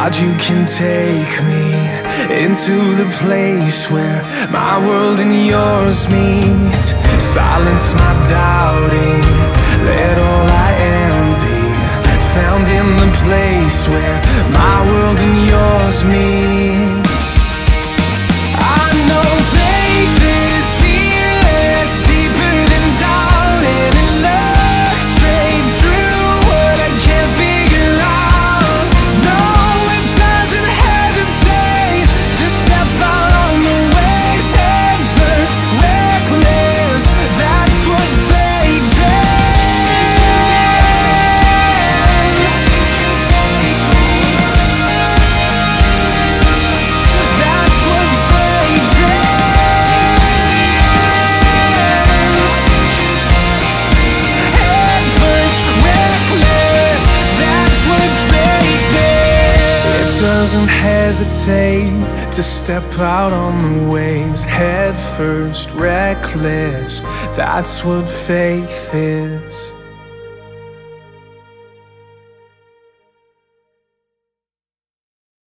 God, you can take me into the place where my world and yours meet. Silence my doubting, let all I am be found in the place where my world and yours meet. I know faith is fearless, deeper than doubt, and it looks straight through what I can't figure out. No, it doesn't hesitate to step out on the waves head first, reckless. That's what faith is. That's what faith is. Head first, reckless. That's what faith is. It doesn't hesitate to step out on the waves head first, reckless. That's what faith is.